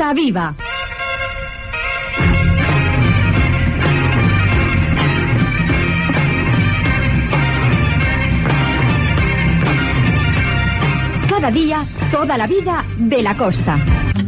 Costa Viva. Cada día, toda la vida de la costa.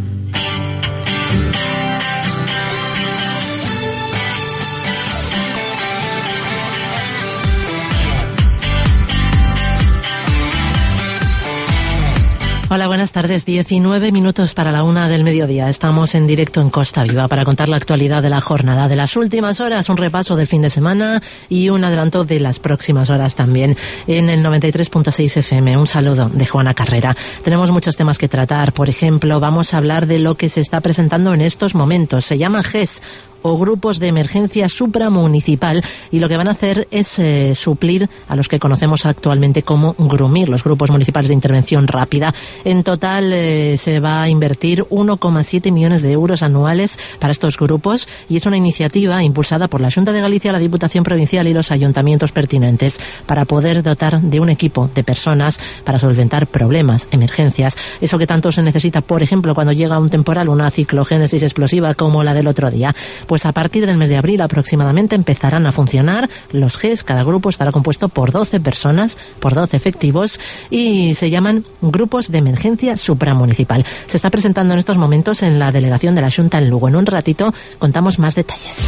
Hola, buenas tardes. 19 minutos para la 1 del mediodía. Estamos en directo en Costa Viva para contar la actualidad de la jornada, de las últimas horas, un repaso del fin de semana y un adelanto de las próximas horas también en el 93.6 FM. Un saludo de Juana Carrera. Tenemos muchos temas que tratar. Por ejemplo, vamos a hablar de lo que se está presentando en estos momentos. Se llama GES, o grupos de emergencia supramunicipal, y lo que van a hacer es suplir a los que conocemos actualmente como GRUMIR, los grupos municipales de intervención rápida. En total se va a invertir 1,7 millones de euros anuales para estos grupos, y es una iniciativa impulsada por la Xunta de Galicia, la Diputación Provincial y los ayuntamientos pertinentes para poder dotar de un equipo de personas para solventar problemas, emergencias, eso que tanto se necesita, por ejemplo, cuando llega un temporal, una ciclogénesis explosiva como la del otro día. Pues a partir del mes de abril aproximadamente empezarán a funcionar los GES. Cada grupo estará compuesto por 12 personas, por 12 efectivos, y se llaman grupos de emergencia supramunicipal. Se está presentando en estos momentos en la delegación de la Xunta en Lugo. En un ratito contamos más detalles.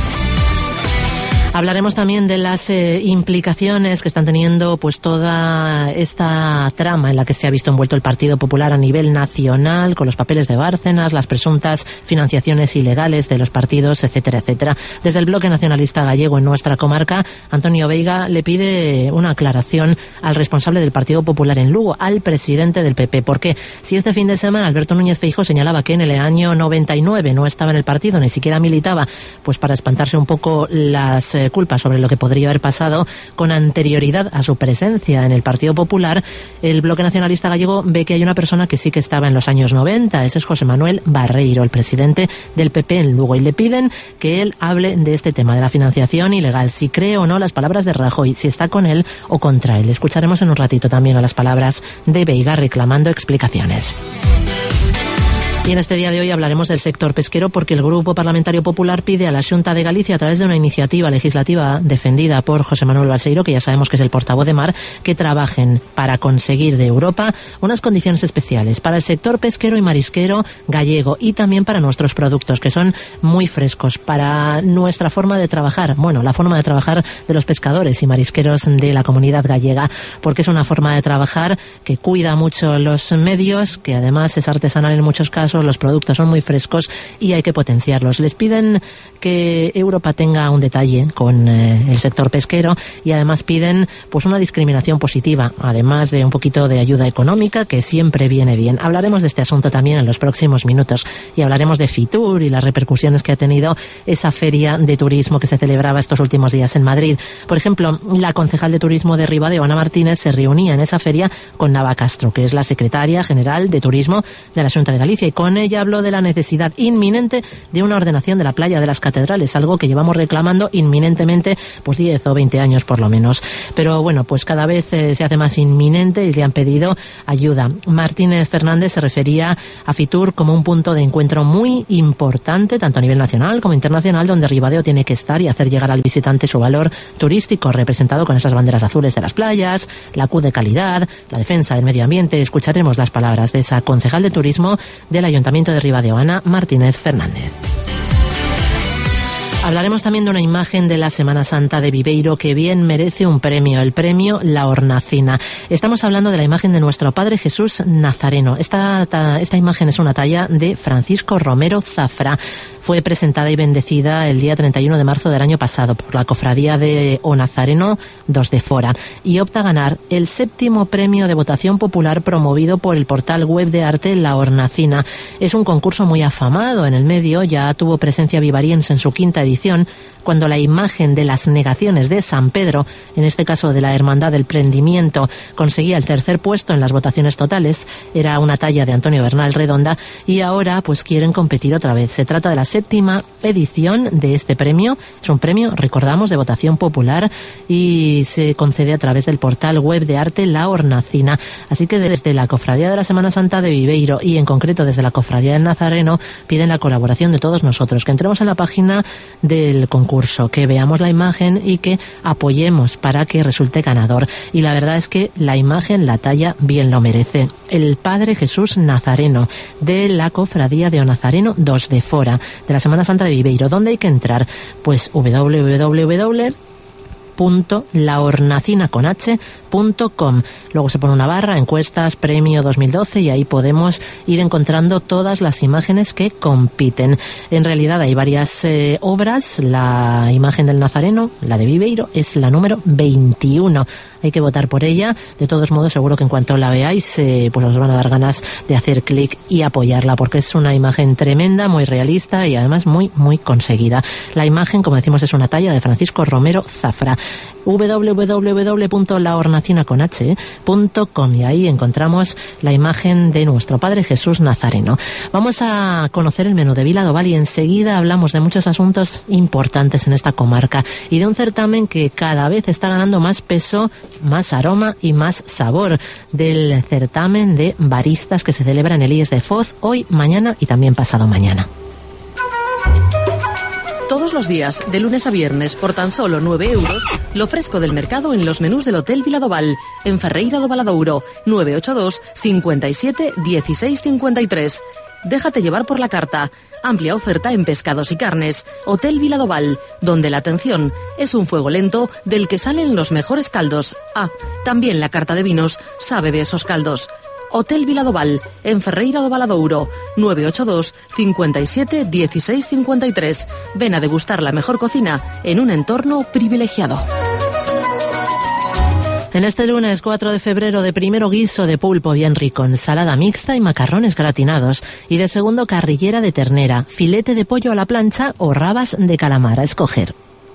Hablaremos también de las implicaciones que están teniendo pues toda esta trama en la que se ha visto envuelto el Partido Popular a nivel nacional, con los papeles de Bárcenas, las presuntas financiaciones ilegales de los partidos, etcétera, etcétera. Desde el Bloque Nacionalista Gallego en nuestra comarca, Antonio Veiga le pide una aclaración al responsable del Partido Popular en Lugo, al presidente del PP. Porque si este fin de semana Alberto Núñez Feijóo señalaba que en el año 99 no estaba en el partido, ni siquiera militaba, pues para espantarse un poco las culpas sobre lo que podría haber pasado con anterioridad a su presencia en el Partido Popular, el Bloque Nacionalista Gallego ve que hay una persona que sí que estaba en los años 90. Ese es José Manuel Barreiro, el presidente del PP en Lugo, y le piden que él hable de este tema de la financiación ilegal, si cree o no las palabras de Rajoy, si está con él o contra él. Escucharemos en un ratito también a las palabras de Veiga reclamando explicaciones. Y en este día de hoy hablaremos del sector pesquero, porque el Grupo Parlamentario Popular pide a la Xunta de Galicia, a través de una iniciativa legislativa defendida por José Manuel Balseiro, que ya sabemos que es el portavoz de Mar, que trabajen para conseguir de Europa unas condiciones especiales para el sector pesquero y marisquero gallego, y también para nuestros productos, que son muy frescos, para nuestra forma de trabajar, bueno, la forma de trabajar de los pescadores y marisqueros de la comunidad gallega, porque es una forma de trabajar que cuida mucho los medios, que además es artesanal en muchos casos, los productos son muy frescos y hay que potenciarlos. Les piden que Europa tenga un detalle con el sector pesquero, y además piden pues una discriminación positiva, además de un poquito de ayuda económica, que siempre viene bien. Hablaremos de este asunto también en los próximos minutos, y hablaremos de Fitur y las repercusiones que ha tenido esa feria de turismo que se celebraba estos últimos días en Madrid. Por ejemplo, la concejal de turismo de Ribadeo, Ana Martínez, se reunía en esa feria con Nava Castro, que es la secretaria general de turismo de la Xunta de Galicia, y con ella habló de la necesidad inminente de una ordenación de la playa de las Catedrales, algo que llevamos reclamando inminentemente pues 10 o 20 años por lo menos. Pero bueno, pues cada vez se hace más inminente y le han pedido ayuda. Martínez Fernández se refería a Fitur como un punto de encuentro muy importante, tanto a nivel nacional como internacional, donde Ribadeo tiene que estar y hacer llegar al visitante su valor turístico, representado con esas banderas azules de las playas, la Q de calidad, la defensa del medio ambiente. Escucharemos las palabras de esa concejal de turismo del Ayuntamiento de Ribadeo, Ana Martínez Fernández. Hablaremos también de una imagen de la Semana Santa de Viveiro que bien merece un premio, el premio La Hornacina. Estamos hablando de la imagen de nuestro Padre Jesús Nazareno. Esta imagen es una talla de Francisco Romero Zafra. Fue presentada y bendecida el día 31 de marzo del año pasado por la Cofradía de O Nazareno dos de Fora, y opta a ganar el 7º premio de votación popular promovido por el portal web de arte La Hornacina. Es un concurso muy afamado en el medio, ya tuvo presencia vivariense en su 5ª edición, cuando la imagen de las negaciones de San Pedro, en este caso de la Hermandad del Prendimiento, conseguía el tercer puesto en las votaciones totales. Era una talla de Antonio Bernal Redonda y ahora pues quieren competir otra vez. Se trata de la 7ª edición de este premio. Es un premio, recordamos, de votación popular y se concede a través del portal web de arte La Hornacina. Así que desde la Cofradía de la Semana Santa de Viveiro y en concreto desde la Cofradía del Nazareno piden la colaboración de todos nosotros, que entremos en la página del concurso, que veamos la imagen y que apoyemos para que resulte ganador. Y la verdad es que la imagen, la talla, bien lo merece. El Padre Jesús Nazareno de la Cofradía de O Nazareno dos de Fora, de la Semana Santa de Viveiro. ¿Dónde hay que entrar? Pues www.lahornacinaconh.com. Luego se pone una barra, encuestas, premio 2012 y ahí podemos ir encontrando todas las imágenes que compiten. En realidad hay varias obras. La imagen del Nazareno, la de Viveiro, es la número 21. Hay que votar por ella. De todos modos, seguro que en cuanto la veáis, pues os van a dar ganas de hacer clic y apoyarla, porque es una imagen tremenda, muy realista y además muy, muy conseguida. La imagen, como decimos, es una talla de Francisco Romero Zafra. www.lahornacinaconh.com y ahí encontramos la imagen de nuestro Padre Jesús Nazareno. Vamos a conocer el menú de Viladoval y enseguida hablamos de muchos asuntos importantes en esta comarca y de un certamen que cada vez está ganando más peso, más aroma y más sabor, del certamen de baristas que se celebra en el IES de Foz hoy, mañana y también pasado mañana. Todos los días, de lunes a viernes, por tan solo 9 euros, lo fresco del mercado en los menús del Hotel Viladoval, en Ferreira do Valadouro, 982 57 16 53. Déjate llevar por la carta. Amplia oferta en pescados y carnes. Hotel Viladoval, donde la atención es un fuego lento del que salen los mejores caldos. Ah, también la carta de vinos sabe de esos caldos. Hotel Viladoval, en Ferreira do Valadouro, 982 57 16 53. Ven a degustar la mejor cocina en un entorno privilegiado. En este lunes 4 de febrero, de primero guiso de pulpo bien rico, ensalada mixta y macarrones gratinados, y de segundo carrillera de ternera, filete de pollo a la plancha o rabas de calamar a escoger.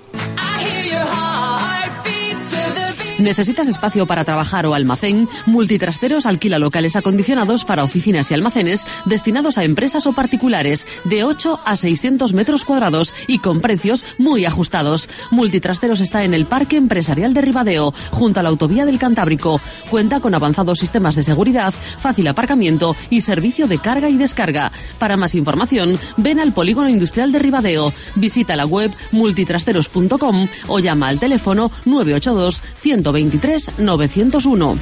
¿Necesitas espacio para trabajar o almacén? Multitrasteros alquila locales acondicionados para oficinas y almacenes destinados a empresas o particulares de 8 a 600 metros cuadrados y con precios muy ajustados. Multitrasteros está en el Parque Empresarial de Ribadeo, junto a la Autovía del Cantábrico. Cuenta con avanzados sistemas de seguridad, fácil aparcamiento y servicio de carga y descarga. Para más información, ven al Polígono Industrial de Ribadeo. Visita la web multitrasteros.com o llama al teléfono 982 123 901.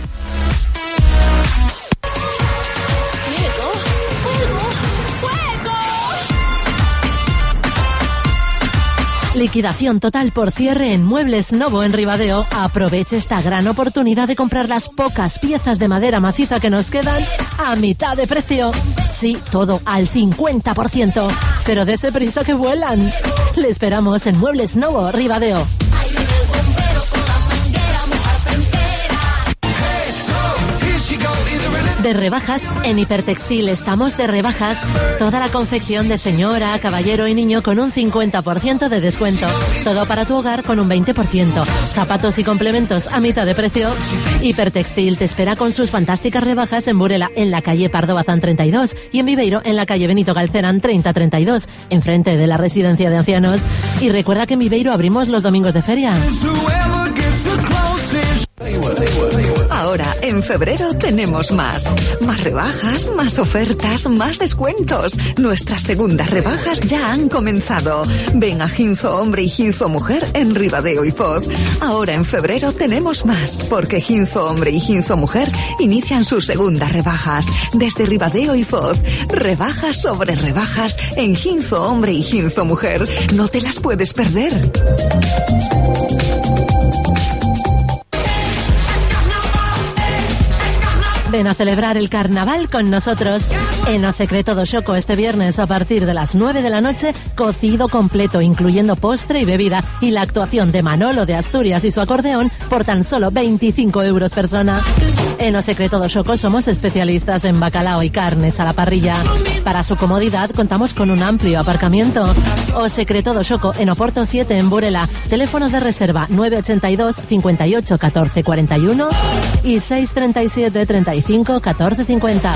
Liquidación total por cierre en Muebles Novo en Ribadeo. Aproveche esta gran oportunidad de comprar las pocas piezas de madera maciza que nos quedan a mitad de precio. Sí, todo al 50%. Pero dese prisa que vuelan. Le esperamos en Muebles Novo, Ribadeo. De rebajas, en Hipertextil estamos de rebajas. Toda la confección de señora, caballero y niño con un 50% de descuento. Todo para tu hogar con un 20%. Zapatos y complementos a mitad de precio. Hipertextil te espera con sus fantásticas rebajas en Burela, en la calle Pardo Bazán 32 y en Viveiro, en la calle Benito Galcerán 3032, enfrente de la residencia de ancianos. Y recuerda que en Viveiro abrimos los domingos de feria. Ahora, en febrero, tenemos más. Más rebajas, más ofertas, más descuentos. Nuestras segundas rebajas ya han comenzado. Ven a Ginzo Hombre y Ginzo Mujer en Ribadeo y Foz. Ahora, en febrero, tenemos más, porque Ginzo Hombre y Ginzo Mujer inician sus segundas rebajas. Desde Ribadeo y Foz, rebajas sobre rebajas en Ginzo Hombre y Ginzo Mujer. No te las puedes perder. Ven a celebrar el carnaval con nosotros. En O Secreto do Xoco este viernes a partir de las 9 de la noche, cocido completo, incluyendo postre y bebida, y la actuación de Manolo de Asturias y su acordeón por tan solo 25 euros persona. En O Secreto do Xoco somos especialistas en bacalao y carnes a la parrilla. Para su comodidad contamos con un amplio aparcamiento. o Secreto do Xoco en Oporto 7 en Burela. Teléfonos de reserva 982 58 14 41 y 637 35 14 50.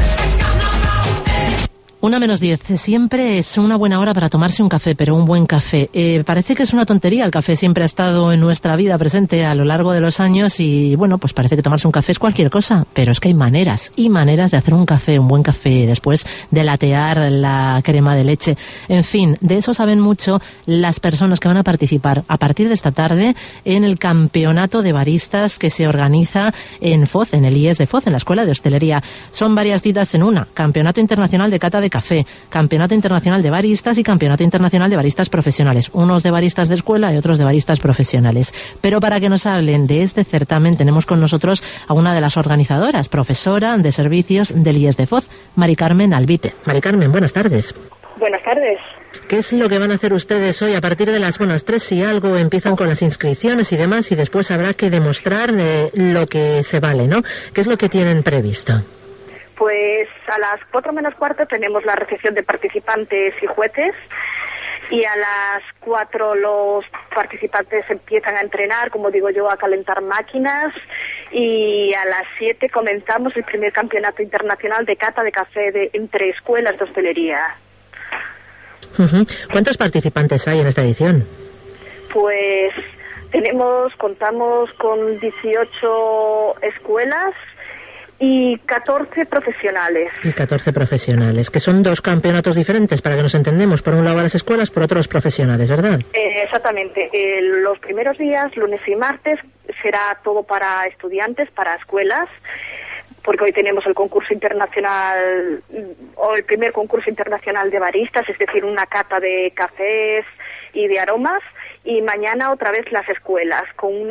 1:10. Siempre es una buena hora para tomarse un café, pero un buen café. Parece que es una tontería. El café siempre ha estado en nuestra vida presente a lo largo de los años y, bueno, pues parece que tomarse un café es cualquier cosa. Pero es que hay maneras y maneras de hacer un café, un buen café, después de latear la crema de leche. En fin, de eso saben mucho las personas que van a participar a partir de esta tarde en el campeonato de baristas que se organiza en Foz, en el IES de Foz, en la Escuela de Hostelería. Son varias citas en una. Campeonato Internacional de Cata de Café, Campeonato Internacional de Baristas y Campeonato Internacional de Baristas Profesionales, unos de baristas de escuela y otros de baristas profesionales. Pero para que nos hablen de este certamen tenemos con nosotros a una de las organizadoras, profesora de servicios del IES de Foz, Mari Carmen Albite. Mari Carmen, buenas tardes. Buenas tardes. ¿Qué es lo que van a hacer ustedes hoy? A partir de las 3 y algo empiezan con las inscripciones y demás y después habrá que demostrar lo que se vale, ¿no? ¿Qué es lo que tienen previsto? Pues a las 4:45 tenemos la recepción de participantes y jueces y a las 4 los participantes empiezan a entrenar, como digo yo, a calentar máquinas y a las 7 comenzamos el primer campeonato internacional de cata de café entre escuelas de hostelería. ¿Cuántos participantes hay en esta edición? Pues contamos con 18 escuelas y 14 profesionales. Y 14 profesionales, que son 2 campeonatos diferentes, para que nos entendemos. Por un lado a las escuelas, por otro los profesionales, ¿verdad? Exactamente. Los primeros días, lunes y martes, será todo para estudiantes, para escuelas, porque hoy tenemos el concurso internacional, o el primer concurso internacional de baristas, es decir, una cata de cafés y de aromas, y mañana otra vez las escuelas,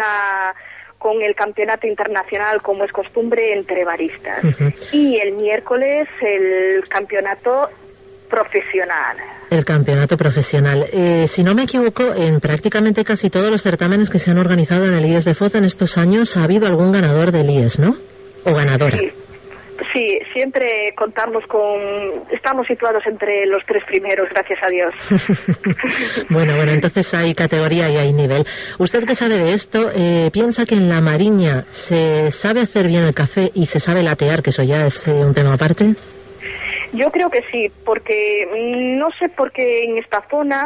con el campeonato internacional, como es costumbre, entre baristas. Y el miércoles el campeonato profesional. El campeonato profesional. Si no me equivoco, en prácticamente casi todos los certámenes que se han organizado en el IES de Foz en estos años ha habido algún ganador del IES, ¿no? O ganadora. Sí, siempre estamos situados entre los 3 primeros, gracias a Dios. Bueno, entonces hay categoría y hay nivel. ¿Usted qué sabe de esto? ¿Piensa que en la Mariña se sabe hacer bien el café y se sabe latear, que eso ya es un tema aparte? Yo creo que sí, porque no sé por qué en esta zona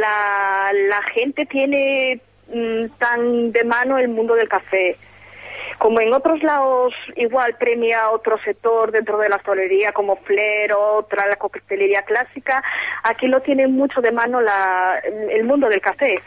la gente tiene tan de mano el mundo del café. Como en otros lados igual premia otro sector dentro de la hostelería como Flair o otra, la coctelería clásica, aquí lo tienen mucho de mano el mundo del café.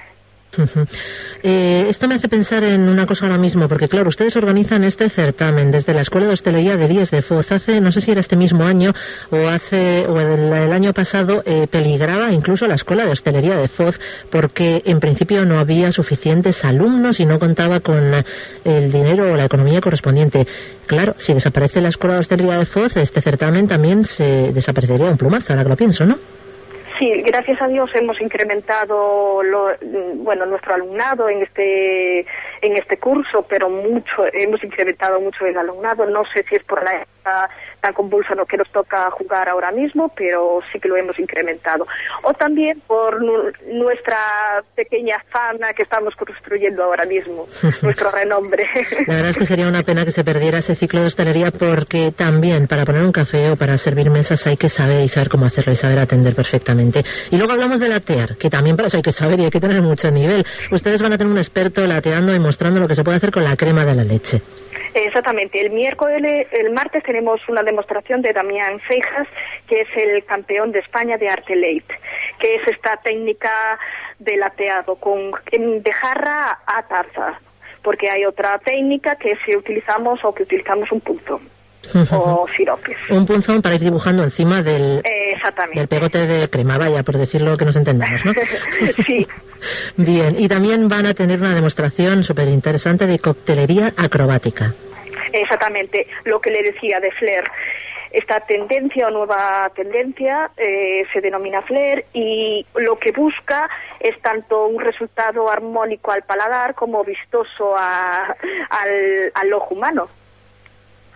Esto me hace pensar en una cosa ahora mismo, porque claro, ustedes organizan este certamen desde la Escuela de Hostelería del IES de Foz. Hace, no sé si era este mismo año o el año pasado, peligraba incluso la Escuela de Hostelería de Foz, porque en principio no había suficientes alumnos y no contaba con el dinero o la economía correspondiente. Claro, si desaparece la Escuela de Hostelería de Foz, este certamen también se desaparecería un plumazo, ahora que lo pienso, ¿no? Sí, gracias a Dios hemos incrementado nuestro alumnado en este curso, pero hemos incrementado mucho el alumnado. No sé si es por la época tan convulsa que nos toca jugar ahora mismo, pero sí que lo hemos incrementado. O también por nuestra pequeña fama que estamos construyendo ahora mismo, nuestro renombre. La verdad es que sería una pena que se perdiera ese ciclo de hostelería, porque también para poner un café o para servir mesas hay que saber cómo hacerlo y saber atender perfectamente. Y luego hablamos de latear, que también para eso hay que saber y hay que tener mucho nivel. Ustedes van a tener un experto lateando y mostrando lo que se puede hacer con la crema de la leche. Exactamente. El martes tenemos una demostración de Damián Seijas, que es el campeón de España de Arte Late, que es esta técnica de lateado de jarra a taza, porque hay otra técnica que utilizamos un punto. O siropes. Un punzón para ir dibujando encima del pegote de crema, vaya, por decirlo que nos entendamos, ¿no? Sí. Bien, y también van a tener una demostración súper interesante de coctelería acrobática. Exactamente, lo que le decía de Flair. Esta tendencia o nueva tendencia se denomina Flair y lo que busca es tanto un resultado armónico al paladar como vistoso al ojo humano.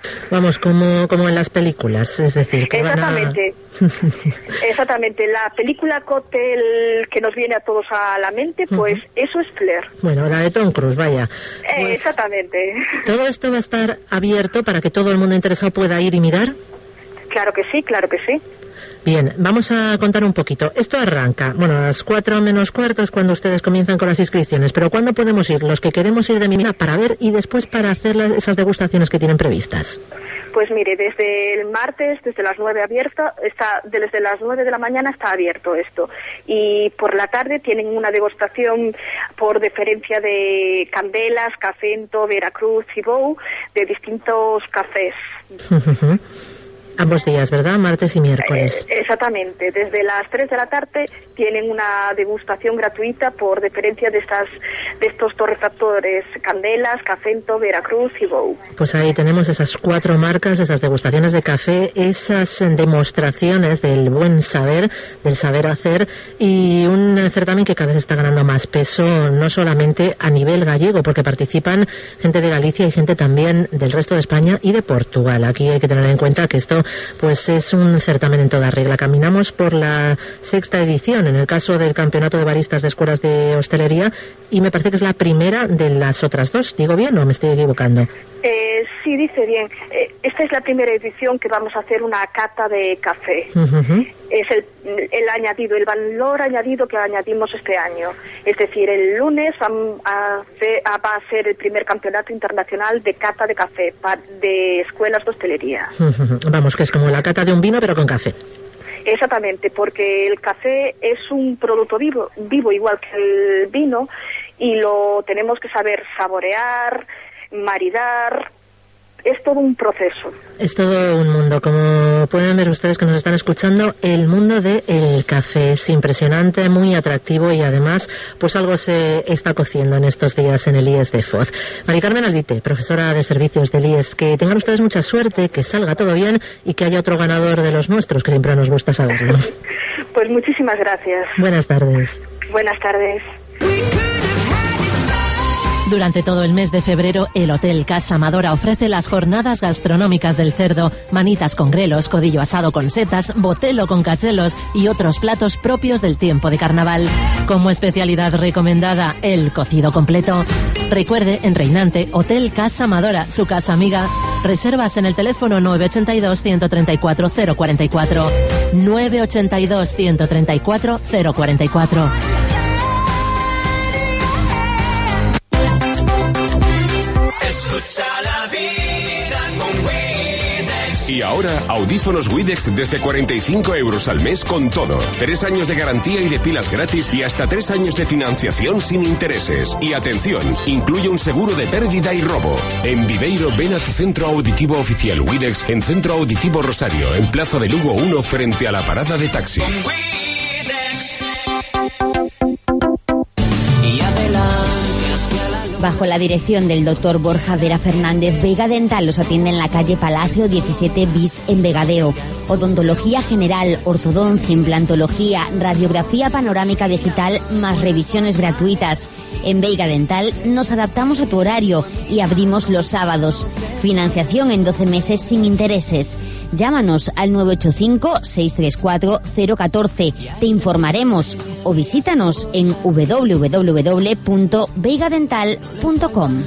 Vamos, como en las películas, es decir, que exactamente. Exactamente, la película Cóctel que nos viene a todos a la mente, pues eso es Flair. Bueno, la de Tom Cruise, vaya. Pues, exactamente. ¿Todo esto va a estar abierto para que todo el mundo interesado pueda ir y mirar? Claro que sí, claro que sí. Bien, vamos a contar un poquito. Esto arranca, bueno, a las 4 menos cuarto es cuando ustedes comienzan con las inscripciones, pero ¿cuándo podemos ir? Los que queremos ir de Mimina para ver y después para hacer esas degustaciones que tienen previstas. Pues mire, desde el martes, desde las 9 desde las 9 de la mañana está abierto esto. Y por la tarde tienen una degustación por deferencia de Candelas, Cafento, Veracruz y Bou, de distintos cafés. Ambos días, ¿verdad? Martes y miércoles. Exactamente. Desde las 3 de la tarde tienen una degustación gratuita por deferencia de estos torrefactores: Candelas, Cafento, Veracruz y Bou. Pues ahí tenemos esas 4 marcas, esas degustaciones de café, esas demostraciones del buen saber, del saber hacer, y un certamen que cada vez está ganando más peso, no solamente a nivel gallego, porque participan gente de Galicia y gente también del resto de España y de Portugal. Aquí hay que tener en cuenta que esto pues es un certamen en toda regla. Caminamos por la 6ª edición, en el caso del Campeonato de Baristas de Escuelas de Hostelería, y me parece que es la primera de las otras 2. ¿Digo bien o me estoy equivocando? Sí, dice bien. Esta es la primera edición que vamos a hacer una cata de café. Es el añadido, el valor añadido que añadimos este año. Es decir, el lunes va a ser el primer campeonato internacional de cata de café de escuelas de hostelería. Vamos, que es como la cata de un vino, pero con café. Exactamente, porque el café es un producto vivo igual que el vino, y lo tenemos que saber saborear, maridar. Es todo un proceso. Es todo un mundo. Como pueden ver ustedes que nos están escuchando, el mundo del café es impresionante, muy atractivo, y además pues algo se está cociendo en estos días en el IES de Foz. Mari Carmen Albite, profesora de servicios del IES, que tengan ustedes mucha suerte, que salga todo bien y que haya otro ganador de los nuestros, que siempre nos gusta saberlo. Pues muchísimas gracias. Buenas tardes. Buenas tardes. Durante todo el mes de febrero, el Hotel Casa Amadora ofrece las jornadas gastronómicas del cerdo, manitas con grelos, codillo asado con setas, botelo con cachelos y otros platos propios del tiempo de carnaval. Como especialidad recomendada, el cocido completo. Recuerde, en Reinante, Hotel Casa Amadora, su casa amiga. Reservas en el teléfono 982 134 044. 982 134 044. Escucha la vida con Widex. Y ahora, audífonos Widex desde 45 € al mes con todo. 3 años de garantía y de pilas gratis y hasta 3 años de financiación sin intereses. Y atención, incluye un seguro de pérdida y robo. En Viveiro, ven a tu centro auditivo oficial Widex, en Centro Auditivo Rosario, en Plaza de Lugo 1, frente a la parada de taxi. Bajo la dirección del doctor Borja Vera Fernández, Vega Dental los atiende en la calle Palacio 17 bis en Vegadeo. Odontología general, ortodoncia, implantología, radiografía panorámica digital, más revisiones gratuitas. En Vega Dental nos adaptamos a tu horario y abrimos los sábados. Financiación en 12 meses sin intereses. Llámanos al 985-634-014. Te informaremos o visítanos en www.veigadental.com.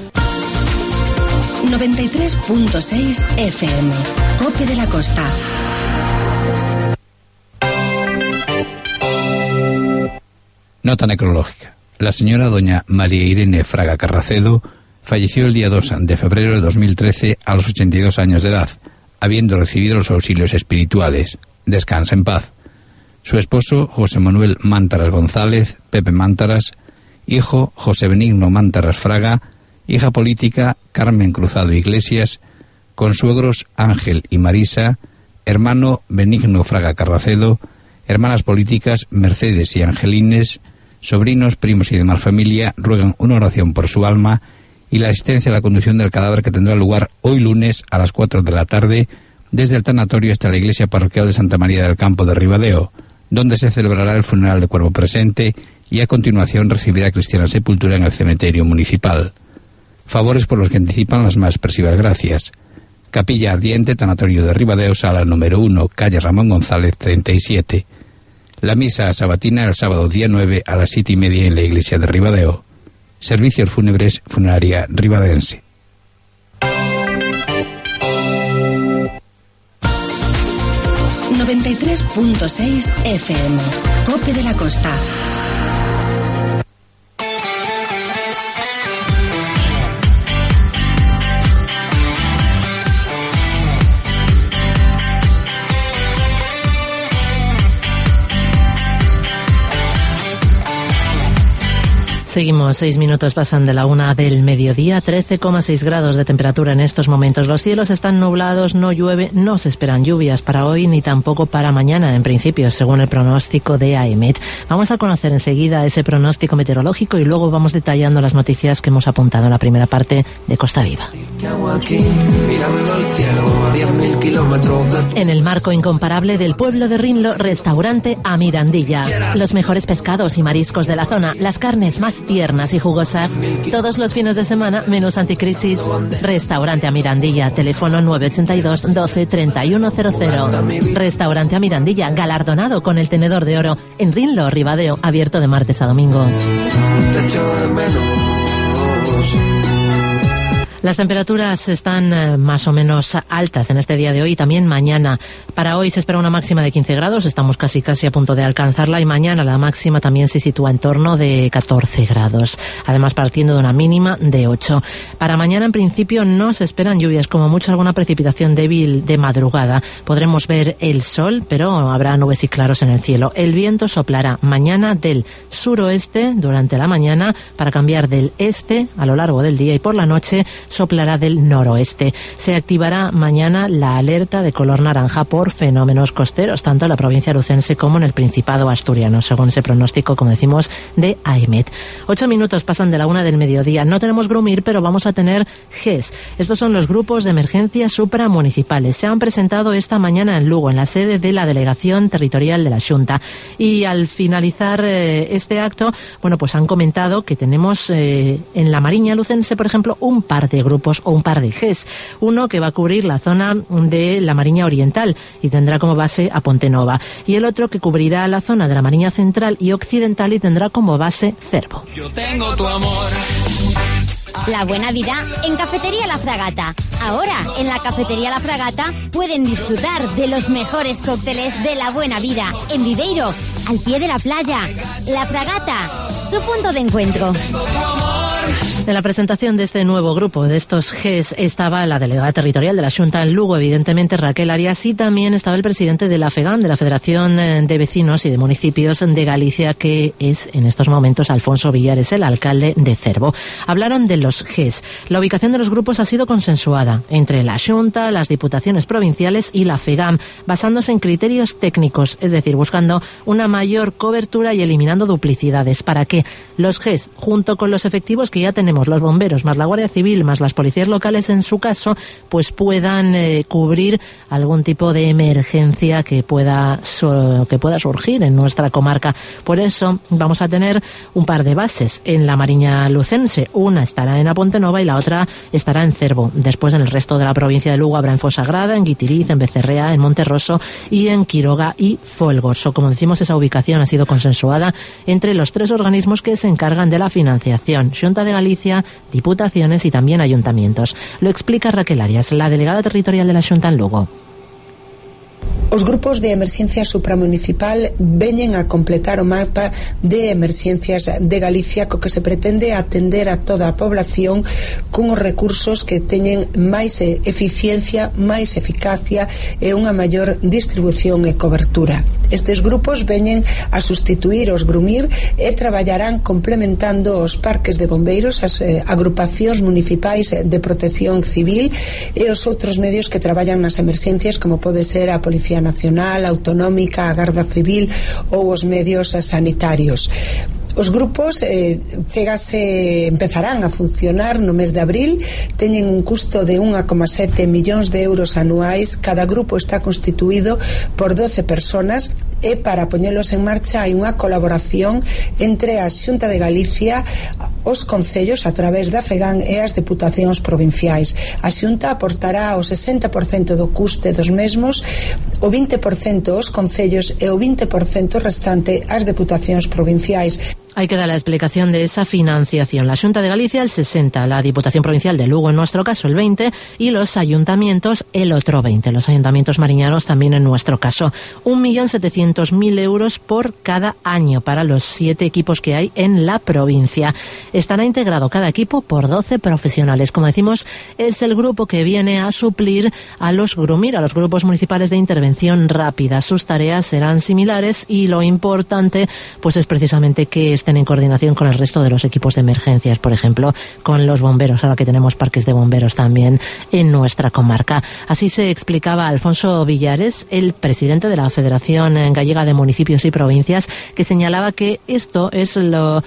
93.6 FM. Cope de la Costa. Nota necrológica. La señora doña María Irene Fraga Carracedo falleció el día 2 de febrero de 2013 a los 82 años de edad, habiendo recibido los auxilios espirituales. Descansa en paz. Su esposo, José Manuel Mántaras González, Pepe Mántaras; hijo, José Benigno Mántaras Fraga; hija política, Carmen Cruzado Iglesias; consuegros, Ángel y Marisa; hermano, Benigno Fraga Carracedo; hermanas políticas, Mercedes y Angelines; sobrinos, primos y demás familia ruegan una oración por su alma y la asistencia a la conducción del cadáver, que tendrá lugar hoy lunes a las 4 de la tarde desde el tanatorio hasta la iglesia parroquial de Santa María del Campo de Ribadeo, donde se celebrará el funeral de cuerpo presente y a continuación recibirá cristiana sepultura en el cementerio municipal. Favores por los que anticipan las más expresivas gracias. Capilla Ardiente, Tanatorio de Ribadeo, sala número 1, calle Ramón González 37. La misa sabatina el sábado día 9 a las 7:30 en la iglesia de Ribadeo. Servicios fúnebres, funeraria ribadense. ...93.6 FM... Cope de la Costa. Seguimos, 6 minutos pasan de la 1 del mediodía, 13,6 grados de temperatura en estos momentos. Los cielos están nublados, no llueve, no se esperan lluvias para hoy ni tampoco para mañana, en principio, según el pronóstico de AEMET. Vamos a conocer enseguida ese pronóstico meteorológico y luego vamos detallando las noticias que hemos apuntado en la primera parte de Costa Viva. En el marco incomparable del pueblo de Rinlo, restaurante A Mirandilla. Los mejores pescados y mariscos de la zona, las carnes más tiernas y jugosas. Todos los fines de semana, menús anticrisis. Restaurante A Mirandilla, teléfono 982 12 3100. Restaurante A Mirandilla, galardonado con el tenedor de oro en Rinlo, Ribadeo, abierto de martes a domingo. Las temperaturas están más o menos altas en este día de hoy y también mañana. Para hoy se espera una máxima de 15 grados, estamos casi a punto de alcanzarla, y mañana la máxima también se sitúa en torno de 14 grados, además partiendo de una mínima de 8. Para mañana en principio no se esperan lluvias, como mucho alguna precipitación débil de madrugada. Podremos ver el sol, pero habrá nubes y claros en el cielo. El viento soplará mañana del suroeste durante la mañana para cambiar del este a lo largo del día, y por la noche soplará del noroeste. Se activará mañana la alerta de color naranja por fenómenos costeros, tanto en la provincia lucense como en el Principado asturiano, según ese pronóstico, como decimos, de AEMET. 8 minutos pasan de la 1 del mediodía. No tenemos Grumir, pero vamos a tener GES. Estos son los grupos de emergencia supramunicipales. Se han presentado esta mañana en Lugo, en la sede de la Delegación Territorial de la Xunta. Y al finalizar este acto, bueno, pues han comentado que tenemos en la Mariña lucense, por ejemplo, un par de grupos o un par de GES. Uno que va a cubrir la zona de la Mariña Oriental y tendrá como base a Pontenova, y el otro que cubrirá la zona de la Mariña Central y Occidental y tendrá como base Cervo. Yo tengo tu amor. La buena vida en Cafetería La Fragata. Ahora, en la Cafetería La Fragata pueden disfrutar de los mejores cócteles de la buena vida en Viveiro, al pie de la playa. La Fragata, su punto de encuentro. En la presentación de este nuevo grupo, de estos GES, estaba la delegada territorial de la Xunta en Lugo, evidentemente Raquel Arias, y también estaba el presidente de la FEGAM, de la Federación de Vecinos y de Municipios de Galicia, que es en estos momentos Alfonso Villares, el alcalde de Cervo. Hablaron de los GES. La ubicación de los grupos ha sido consensuada entre la Xunta, las diputaciones provinciales y la FEGAM, basándose en criterios técnicos, es decir, buscando una mayor cobertura y eliminando duplicidades, para que los GES, junto con los efectivos que ya tenemos, los bomberos, más la Guardia Civil, más las policías locales en su caso, pues puedan cubrir algún tipo de emergencia que pueda surgir en nuestra comarca. Por eso vamos a tener un par de bases en la Mariña lucense. Una estará en Pontenova y la otra estará en Cervo. Después, en el resto de la provincia de Lugo habrá en Fosagrada, en Guitiriz, en Becerrea, en Monterroso y en Quiroga y Folgorso. Como decimos, esa ubicación ha sido consensuada entre los 3 organismos que se encargan de la financiación: Xunta de Galicia, diputaciones y también ayuntamientos. Lo explica Raquel Arias, la delegada territorial de la Xunta en Lugo. Os grupos de emerxencia supramunicipal veñen a completar o mapa de emerxencias de Galicia, co que se pretende atender a toda a población con os recursos que teñen máis eficiencia, máis eficacia e unha maior distribución e cobertura. Estes grupos veñen a sustituir os Grumir e traballarán complementando os parques de bombeiros, as agrupacións municipais de protección civil e os outros medios que traballan nas emerxencias, como pode ser a Policía Nacional, Autonómica, a Garda Civil ou os medios sanitarios. Os grupos empezarán a funcionar no mes de abril, teñen un custo de 1,7 millóns de euros anuais. Cada grupo está constituído por 12 personas e para poñelos en marcha hai unha colaboración entre a Xunta de Galicia, os concellos a través da FEGAN e as deputacións provinciais. A Xunta aportará o 60% do custe dos mesmos, o 20% os concellos e o 20% restante ás deputacións provinciais. Hay que dar la explicación de esa financiación. La Xunta de Galicia el 60%, la Diputación Provincial de Lugo en nuestro caso el 20% y los ayuntamientos el otro 20%. Los ayuntamientos mariñanos también en nuestro caso. 1.700.000 euros por cada año para los 7 equipos que hay en la provincia. Estará integrado cada equipo por 12 profesionales. Como decimos, es el grupo que viene a suplir a los GRUMIR, a los grupos municipales de intervención rápida. Sus tareas serán similares y lo importante pues es precisamente que estén en coordinación con el resto de los equipos de emergencias, por ejemplo, con los bomberos, ahora que tenemos parques de bomberos también en nuestra comarca. Así se explicaba Alfonso Villares, el presidente de la Federación Gallega de Municipios y Provincias, que señalaba que esto es la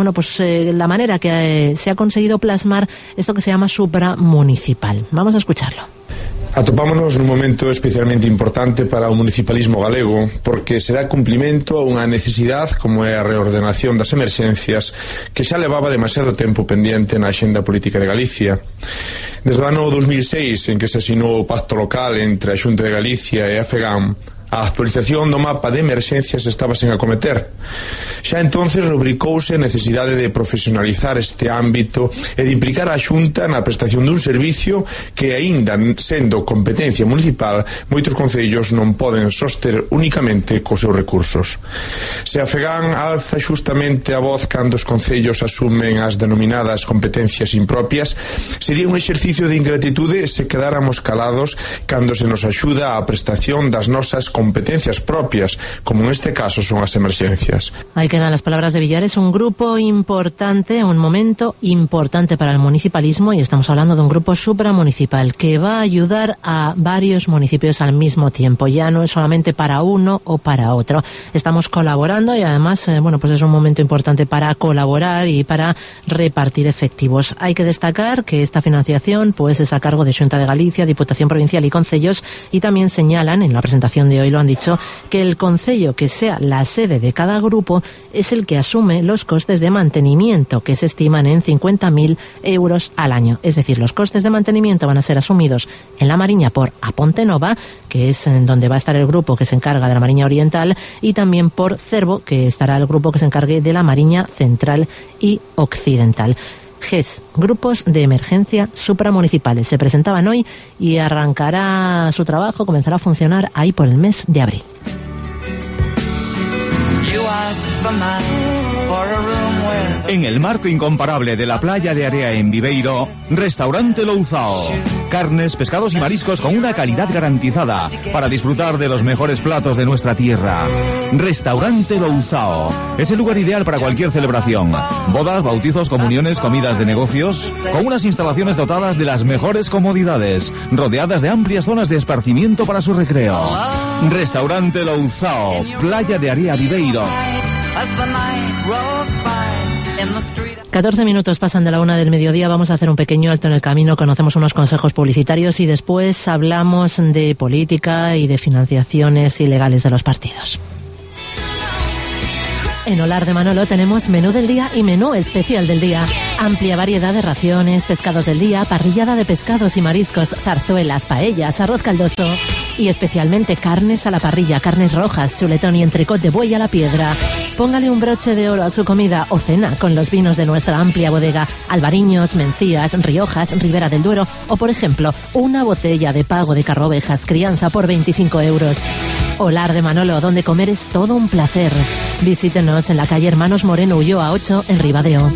manera que se ha conseguido plasmar esto que se llama supramunicipal. Vamos a escucharlo. Atopámonos nun momento especialmente importante para o municipalismo galego, porque será cumplimento a unha necesidade como é a reordenación das emerxencias que xa levaba demasiado tempo pendiente na axenda política de Galicia. Desde o ano 2006, en que se asinou o pacto local entre a Xunta de Galicia e a FEGAM, a actualización do mapa de emerxencias estaba sen acometer. Xa entonces rubricouse a necesidade de profesionalizar este ámbito e de implicar a Xunta na prestación dun servicio que, aínda sendo competencia municipal, moitos concellos non poden soster únicamente cos seus recursos. Se a FEGAN alza xustamente a voz cando os concellos asumen as denominadas competencias impropias, sería un exercicio de ingratitude se quedáramos calados cando se nos axuda a prestación das nosas competencias propias, como en este caso son as emerxencias. Ahí quedan las palabras de Villares, un grupo importante, un momento importante para el municipalismo, y estamos hablando de un grupo supramunicipal que va a ayudar a varios municipios al mismo tiempo, ya no es solamente para uno o para otro. Estamos colaborando y además, pues es un momento importante para colaborar y para repartir efectivos. Hay que destacar que esta financiación pues es a cargo de Xunta de Galicia, Diputación Provincial y concellos, y también señalan en la presentación de hoy, lo han dicho, que el concello que sea la sede de cada grupo es el que asume los costes de mantenimiento, que se estiman en 50.000 euros al año. Es decir, los costes de mantenimiento van a ser asumidos en la Mariña por A Ponte Nova, que es en donde va a estar el grupo que se encarga de la Mariña Oriental, y también por Cervo, que estará el grupo que se encargue de la Mariña Central y Occidental. GES, grupos de emergencia supramunicipales, se presentaban hoy y arrancará su trabajo, comenzará a funcionar ahí por el mes de abril. En el marco incomparable de la playa de Area en Viveiro, Restaurante Louzao. Carnes, pescados y mariscos con una calidad garantizada para disfrutar de los mejores platos de nuestra tierra. Restaurante Louzao es el lugar ideal para cualquier celebración. Bodas, bautizos, comuniones, comidas de negocios, con unas instalaciones dotadas de las mejores comodidades, rodeadas de amplias zonas de esparcimiento para su recreo. Restaurante Louzao, playa de Area Viveiro. 14 minutos pasan de la 1 del mediodía, vamos a hacer un pequeño alto en el camino, conocemos unos consejos publicitarios y después hablamos de política y de financiaciones ilegales de los partidos. En Olar de Manolo tenemos menú del día y menú especial del día. Amplia variedad de raciones, pescados del día, parrillada de pescados y mariscos, zarzuelas, paellas, arroz caldoso y especialmente carnes a la parrilla, carnes rojas, chuletón y entrecot de buey a la piedra. Póngale un broche de oro a su comida o cena con los vinos de nuestra amplia bodega, Albariños, Mencías, Riojas, Ribera del Duero o, por ejemplo, una botella de pago de Carrovejas crianza por 25 euros. Olar de Manolo, donde comer es todo un placer. Visítenos en la calle Hermanos Moreno Ulloa 8 en Ribadeo.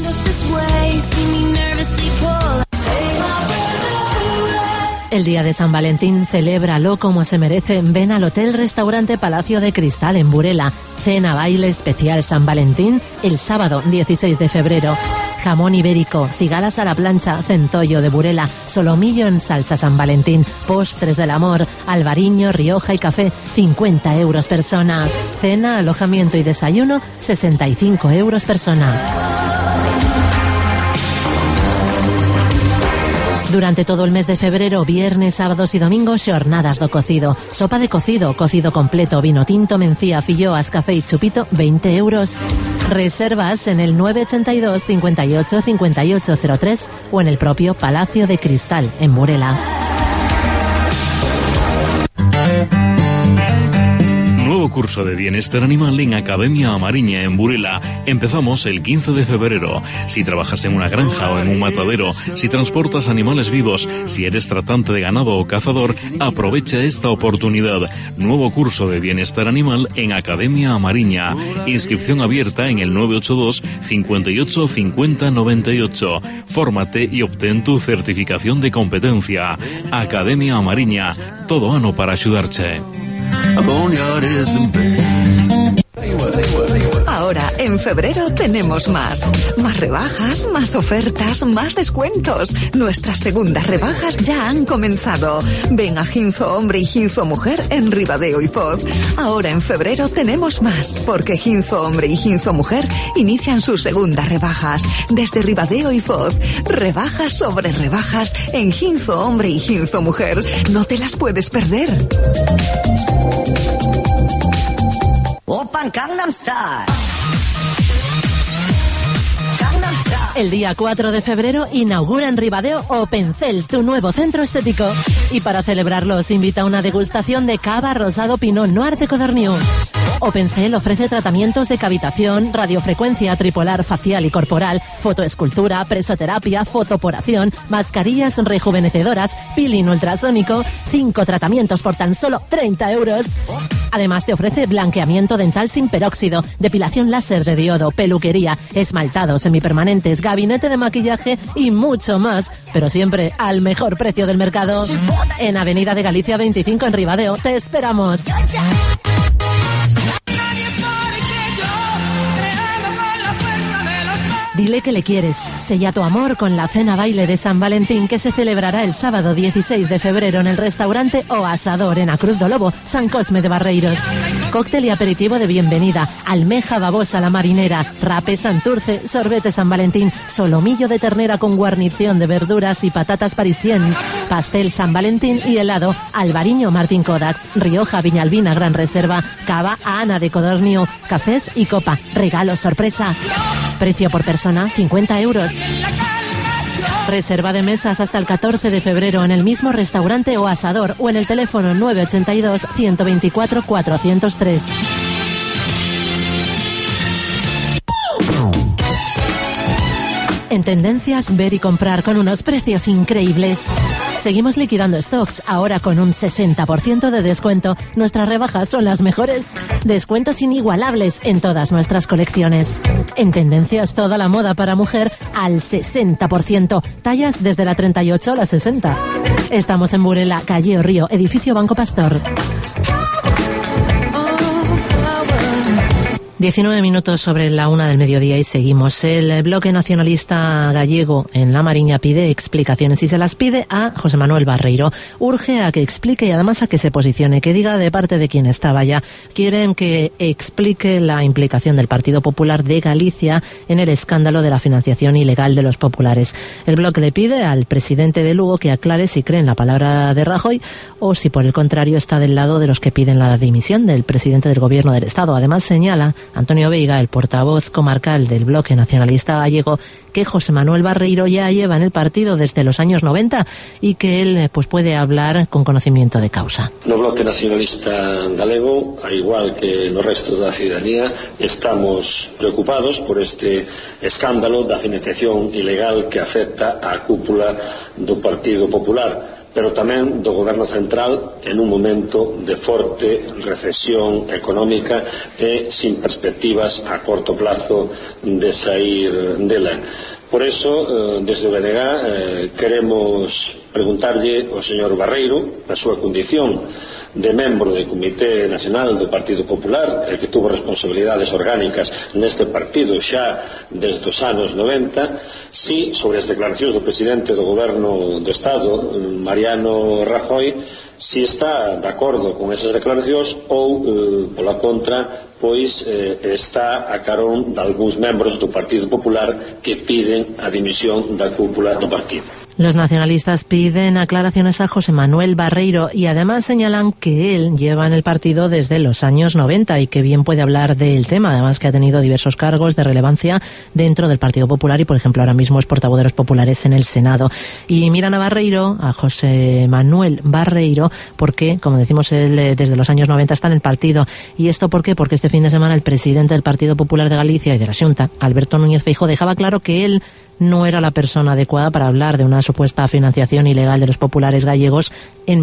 El día de San Valentín, celébralo como se merece. Ven al Hotel Restaurante Palacio de Cristal en Burela. Cena baile especial San Valentín el sábado 16 de febrero. Jamón ibérico, cigalas a la plancha, centollo de Burela, solomillo en salsa San Valentín, postres del amor, albariño, Rioja y café, 50 euros persona. Cena, alojamiento y desayuno, 65 euros persona. Durante todo el mes de febrero, viernes, sábados y domingos, xornadas do cocido. Sopa de cocido, cocido completo, vino tinto, mencía, filloas, café y chupito, 20 euros. Reservas en el 982 58 5803 o en el propio Palacio de Cristal, en Burela. Nuevo curso de bienestar animal en Academia Amariña, en Burela. Empezamos el 15 de febrero. Si trabajas en una granja o en un matadero, si transportas animales vivos, si eres tratante de ganado o cazador, aprovecha esta oportunidad. Nuevo curso de bienestar animal en Academia Amariña. Inscripción abierta en el 982 58 50 98. Fórmate y obtén tu certificación de competencia. Academia Amariña. Todo ano para ayudarte. Ahora, en febrero, tenemos más. Más rebajas, más ofertas, más descuentos. Nuestras segundas rebajas ya han comenzado. Ven a Ginzo Hombre y Ginzo Mujer en Ribadeo y Foz. Ahora, en febrero, tenemos más, porque Ginzo Hombre y Ginzo Mujer inician sus segundas rebajas. Desde Ribadeo y Foz, rebajas sobre rebajas en Ginzo Hombre y Ginzo Mujer. No te las puedes perder. Open Gangnam Style. El día 4 de febrero inaugura en Ribadeo Opencel, tu nuevo centro estético. Y para celebrarlo os invita a una degustación de cava rosado Pinot Noir de Codorniu. Opencel ofrece tratamientos de cavitación, radiofrecuencia tripolar facial y corporal, fotoescultura, presoterapia, fotoporación, mascarillas rejuvenecedoras, peeling ultrasónico, 5 tratamientos por tan solo 30 euros. Además te ofrece blanqueamiento dental sin peróxido, depilación láser de diodo, peluquería, esmaltados semipermanentes, gabinete de maquillaje y mucho más, pero siempre al mejor precio del mercado. En Avenida de Galicia 25 en Ribadeo, te esperamos. Dile que le quieres. Sella tu amor con la cena baile de San Valentín que se celebrará el sábado 16 de febrero en el restaurante O Asador en a Cruz do Lobo, San Cosme de Barreiros. Cóctel y aperitivo de bienvenida, almeja babosa a la marinera, rape Santurce, sorbete San Valentín, solomillo de ternera con guarnición de verduras y patatas parisien, pastel San Valentín y helado Albariño Martín Kodaks, Rioja Viñalbina Gran Reserva, cava a Ana de Codorniu, cafés y copa, regalo sorpresa. Precio por persona, 50 euros. Reserva de mesas hasta el 14 de febrero en el mismo restaurante O Asador o en el teléfono 982 124 403. En Tendencias, ver y comprar con unos precios increíbles. Seguimos liquidando stocks, ahora con un 60% de descuento. Nuestras rebajas son las mejores. Descuentos inigualables en todas nuestras colecciones. En Tendencias, toda la moda para mujer al 60%. Tallas desde la 38 a la 60. Estamos en Burela, calle Río, edificio Banco Pastor. 19 minutos sobre la 1 del mediodía y seguimos. El bloque nacionalista gallego en La Mariña pide explicaciones y se las pide a José Manuel Barreiro. Urge a que explique y además a que se posicione, que diga de parte de quien estaba ya. Quieren que explique la implicación del Partido Popular de Galicia en el escándalo de la financiación ilegal de los populares. El bloque le pide al presidente de Lugo que aclare si cree en la palabra de Rajoy o si por el contrario está del lado de los que piden la dimisión del presidente del Gobierno del Estado. Además señala Antonio Veiga, el portavoz comarcal del bloque nacionalista gallego, que José Manuel Barreiro ya lleva en el partido desde los años 90 y que él pues puede hablar con conocimiento de causa. No bloque nacionalista galego, al igual que no resto da ciudadanía, estamos preocupados por este escándalo da financiación ilegal que afecta á cúpula do Partido Popular, pero tamén do Goberno Central en un momento de forte recesión económica e sin perspectivas a corto plazo de sair dela. Por eso, desde o BNG, queremos preguntarlle ao señor Barreiro, na súa condición de membro do Comité Nacional do Partido Popular, que tuvo responsabilidades orgánicas neste partido xa desde os anos 90, si sobre as declaracións do presidente do Goberno do Estado, Mariano Rajoy, si está de acordo con esas declaracións ou, pola contra, pois está a carón de algúns membros do Partido Popular que piden a dimisión da cúpula do partido. Los nacionalistas piden aclaraciones a José Manuel Barreiro y además señalan que él lleva en el partido desde los años 90 y que bien puede hablar del tema, además que ha tenido diversos cargos de relevancia dentro del Partido Popular y, por ejemplo, ahora mismo es portavoz de los populares en el Senado. Y miran a Barreiro, a José Manuel Barreiro, porque, como decimos, él desde los años 90 está en el partido. ¿Y esto por qué? Porque este fin de semana el presidente del Partido Popular de Galicia y de la Xunta, Alberto Núñez Feijóo, dejaba claro que él no era la persona adecuada para hablar de una supuesta financiación ilegal de los populares gallegos en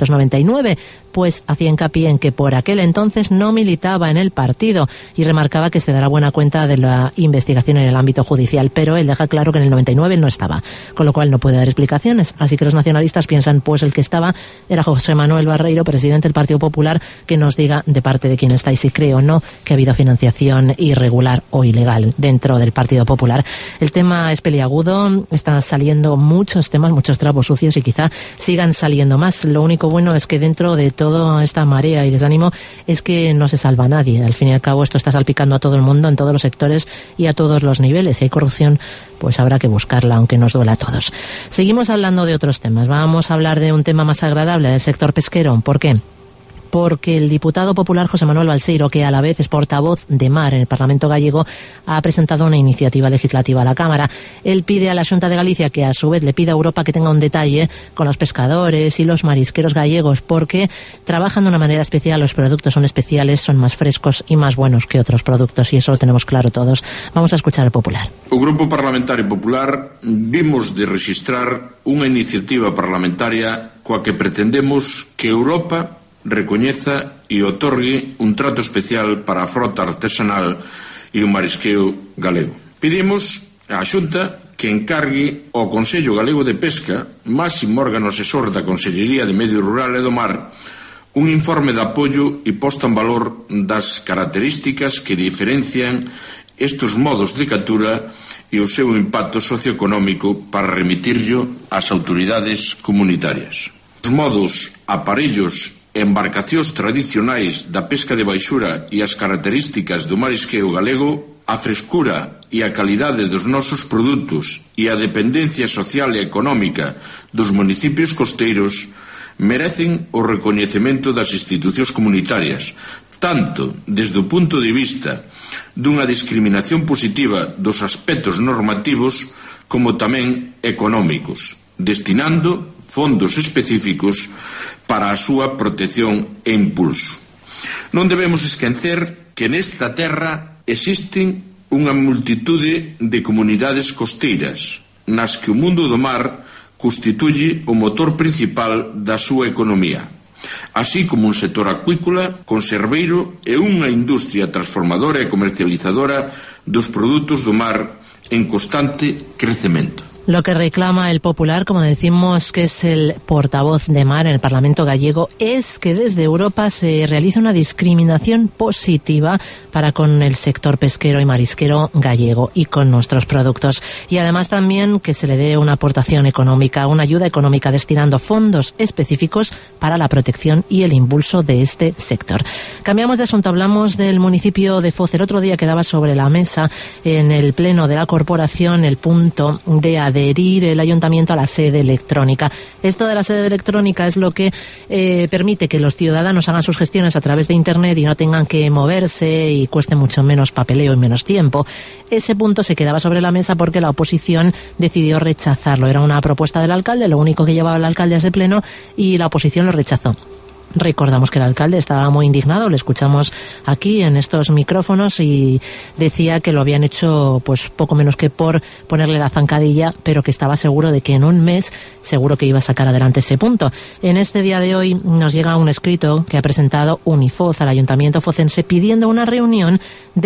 1999, pues hacía hincapié en que por aquel entonces no militaba en el partido y remarcaba que se dará buena cuenta de la investigación en el ámbito judicial, pero él deja claro que en el 99 no estaba, con lo cual no puede dar explicaciones. Así que los nacionalistas piensan, pues el que estaba era José Manuel Barreiro, presidente del Partido Popular, que nos diga de parte de quién está y si cree o no que ha habido financiación irregular o ilegal dentro del Partido Popular. El tema es peliagudo, están saliendo muchos temas, muchos trapos sucios y quizá sigan saliendo más. Lo único bueno es que dentro de toda esta marea y desánimo es que no se salva a nadie. Al fin y al cabo esto está salpicando a todo el mundo, en todos los sectores y a todos los niveles. Si hay corrupción, pues habrá que buscarla, aunque nos duela a todos. Seguimos hablando de otros temas. Vamos a hablar de un tema más agradable, del sector pesquero. ¿Por qué? Porque el diputado popular José Manuel Balseiro, que a la vez es portavoz de Mar en el Parlamento gallego, ha presentado una iniciativa legislativa a la Cámara. Él pide a la Xunta de Galicia que a su vez le pida a Europa que tenga un detalle con los pescadores y los marisqueros gallegos, porque trabajan de una manera especial, los productos son especiales, son más frescos y más buenos que otros productos, y eso lo tenemos claro todos. Vamos a escuchar al Popular. O Grupo Parlamentario Popular vimos de registrar unha iniciativa parlamentaria coa que pretendemos que Europa recoñeza e otorgue un trato especial para a frota artesanal e o marisqueo galego. Pedimos á Xunta que encargue ao Consello Galego de Pesca, máximo órgano asesor da Consellería de Medio Rural e do Mar, un informe de apoio e posta en valor das características que diferencian estes modos de captura e o seu impacto socioeconómico para remitirlo ás autoridades comunitarias. Os modos, aparellos embarcacións tradicionais da pesca de baixura e as características do marisqueo galego, a frescura e a calidade dos nosos produtos e a dependencia social e económica dos municipios costeiros merecen o recoñecemento das institucións comunitarias, tanto desde o punto de vista dunha discriminación positiva dos aspectos normativos como tamén económicos, destinando fondos específicos para a súa protección e impulso. Non debemos esquecer que nesta terra existen unha multitude de comunidades costeiras, nas que o mundo do mar constituye o motor principal da súa economía, así como un sector acuícola, conserveiro e unha industria transformadora e comercializadora dos produtos do mar en constante crecemento. Lo que reclama el Popular, como decimos, que es el portavoz de Mar en el Parlamento gallego, es que desde Europa se realice una discriminación positiva para con el sector pesquero y marisquero gallego y con nuestros productos. Y además también que se le dé una aportación económica, una ayuda económica destinando fondos específicos para la protección y el impulso de este sector. Cambiamos de asunto, hablamos del municipio de Foz. El otro día quedaba sobre la mesa en el pleno de la corporación el punto de adherir el ayuntamiento a la sede electrónica. Esto de la sede electrónica es lo que permite que los ciudadanos hagan sus gestiones a través de Internet y no tengan que moverse y cueste mucho menos papeleo y menos tiempo. Ese punto se quedaba sobre la mesa porque la oposición decidió rechazarlo. Era una propuesta del alcalde, lo único que llevaba el alcalde a ese pleno, y la oposición lo rechazó. Recordamos que el alcalde estaba muy indignado, lo escuchamos aquí en estos micrófonos, y decía que lo habían hecho pues poco menos que por ponerle la zancadilla, pero que estaba seguro de que en un mes seguro que iba a sacar adelante ese punto. En este día de hoy nos llega un escrito que ha presentado Unifoz al Ayuntamiento focense pidiendo una reunión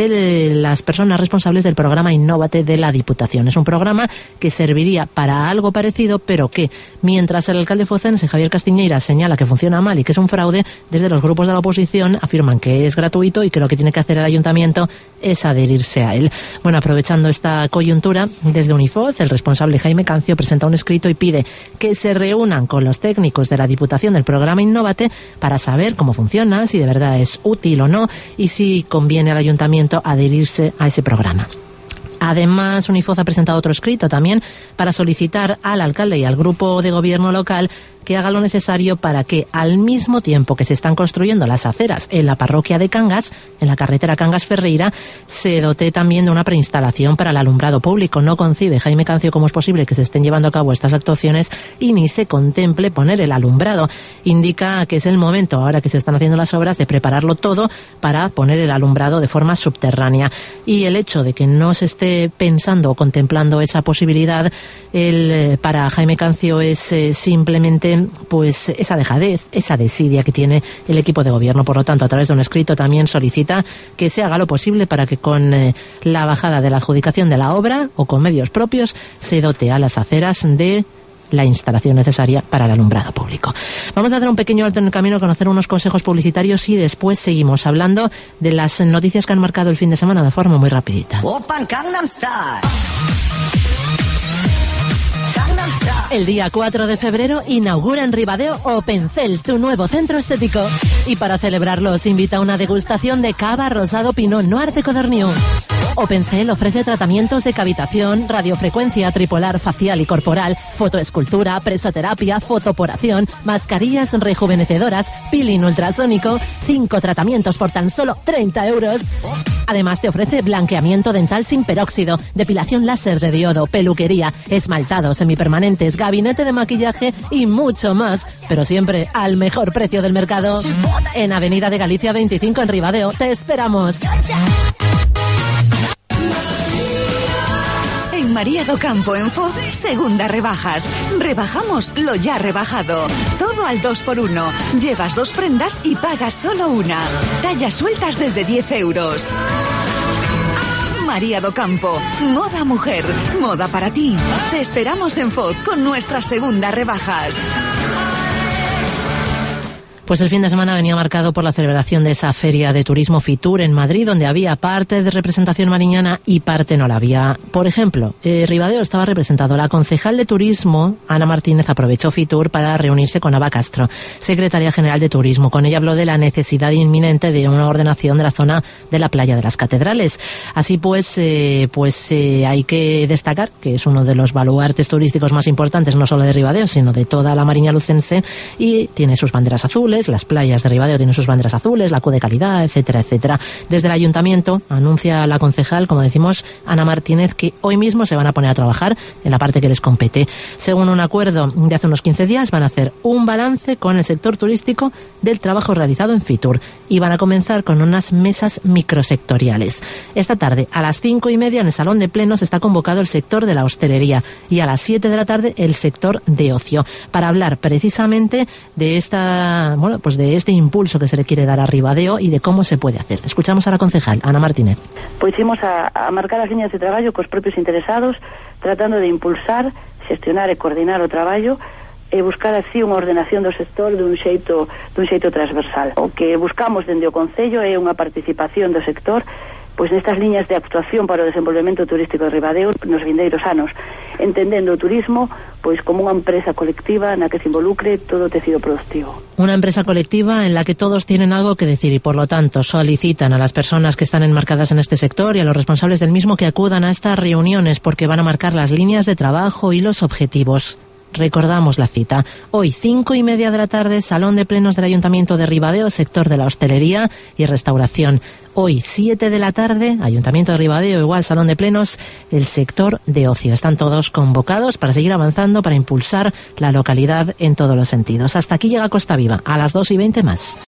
de las personas responsables del programa Innóvate de la Diputación. Es un programa que serviría para algo parecido, pero que mientras el alcalde focense Javier Castiñeira señala que funciona mal y que es un fracaso, fraude, desde los grupos de la oposición afirman que es gratuito y que lo que tiene que hacer el ayuntamiento es adherirse a él. Bueno, aprovechando esta coyuntura, desde Unifoz, el responsable Jaime Cancio presenta un escrito y pide que se reúnan con los técnicos de la Diputación del programa Innovate para saber cómo funciona, si de verdad es útil o no y si conviene al ayuntamiento adherirse a ese programa. Además, Unifoz ha presentado otro escrito también para solicitar al alcalde y al grupo de gobierno local que haga lo necesario para que, al mismo tiempo que se están construyendo las aceras en la parroquia de Cangas, en la carretera Cangas-Ferreira, se dote también de una preinstalación para el alumbrado público. No concibe Jaime Cancio cómo es posible que se estén llevando a cabo estas actuaciones y ni se contemple poner el alumbrado. Indica que es el momento, ahora que se están haciendo las obras, de prepararlo todo para poner el alumbrado de forma subterránea. Y el hecho de que no se esté pensando o contemplando esa posibilidad, para Jaime Cancio es simplemente pues esa dejadez, esa desidia que tiene el equipo de gobierno. Por lo tanto, a través de un escrito también solicita que se haga lo posible para que con la bajada de la adjudicación de la obra o con medios propios se dote a las aceras de la instalación necesaria para el alumbrado público. Vamos a hacer un pequeño alto en el camino, a conocer unos consejos publicitarios y después seguimos hablando de las noticias que han marcado el fin de semana de forma muy rapidita. Open Gangnam Style. El día 4 de febrero inaugura en Ribadeo Opencel, tu nuevo centro estético. Y para celebrarlo os invita a una degustación de cava rosado Pinot Noir de Codorniu. Opencel ofrece tratamientos de cavitación, radiofrecuencia tripolar facial y corporal, fotoescultura, presoterapia, fotoporación, mascarillas rejuvenecedoras, peeling ultrasónico, 5 tratamientos por tan solo 30 euros. Además te ofrece blanqueamiento dental sin peróxido, depilación láser de diodo, peluquería, esmaltados semipermanentes, gabinete de maquillaje y mucho más, pero siempre al mejor precio del mercado. En Avenida de Galicia 25 en Ribadeo, te esperamos. En María do Campo en Foz, segunda rebajas. Rebajamos lo ya rebajado. Todo al 2x1. Llevas 2 prendas y pagas solo una. Tallas sueltas desde 10 euros. María do Campo, moda mujer, moda para ti. Te esperamos en Foz con nuestras segundas rebajas. Pues el fin de semana venía marcado por la celebración de esa feria de turismo Fitur en Madrid, donde había parte de representación mariñana y parte no la había. Por ejemplo, Ribadeo estaba representado. La concejal de turismo, Ana Martínez, aprovechó Fitur para reunirse con Ava Castro, secretaria general de turismo. Con ella habló de la necesidad inminente de una ordenación de la zona de la playa de las Catedrales. Así pues, hay que destacar que es uno de los baluartes turísticos más importantes, no solo de Ribadeo, sino de toda la Mariña lucense, y tiene sus banderas azules. Las playas de Ribadeo tienen sus banderas azules, la Q de calidad, etcétera, etcétera. Desde el ayuntamiento anuncia la concejal, como decimos, Ana Martínez, que hoy mismo se van a poner a trabajar en la parte que les compete. Según un acuerdo de hace unos 15 días, van a hacer un balance con el sector turístico del trabajo realizado en Fitur y van a comenzar con unas mesas microsectoriales. Esta tarde, a las 5:30, en el Salón de Plenos, está convocado el sector de la hostelería y a las 7 de la tarde el sector de ocio, para hablar precisamente de de este impulso que se le quiere dar a Ribadeo y de cómo se puede hacer. Escuchamos a la concejal, Ana Martínez. Pois imos a marcar as liñas de traballo cos propios interesados, tratando de impulsar, xestionar e coordinar o traballo e buscar así unha ordenación do sector dun xeito transversal. O que buscamos dende o Concello é unha participación do sector pois nestas liñas de actuación para o desenvolvemento turístico de Ribadeo nos vindeiros anos, entendendo o turismo pois como unha empresa colectiva na que se involucre todo o tecido productivo. Una empresa colectiva en la que todos tienen algo que decir y por lo tanto solicitan a las personas que están enmarcadas en este sector y a los responsables del mismo que acudan a estas reuniones porque van a marcar las líneas de trabajo y los objetivos. Recordamos la cita. Hoy, 5:30 de la tarde, Salón de Plenos del Ayuntamiento de Ribadeo, sector de la hostelería y restauración. Hoy, 7 de la tarde, Ayuntamiento de Ribadeo, igual Salón de Plenos, el sector de ocio. Están todos convocados para seguir avanzando, para impulsar la localidad en todos los sentidos. Hasta aquí llega Costa Viva, a las 2:20 más.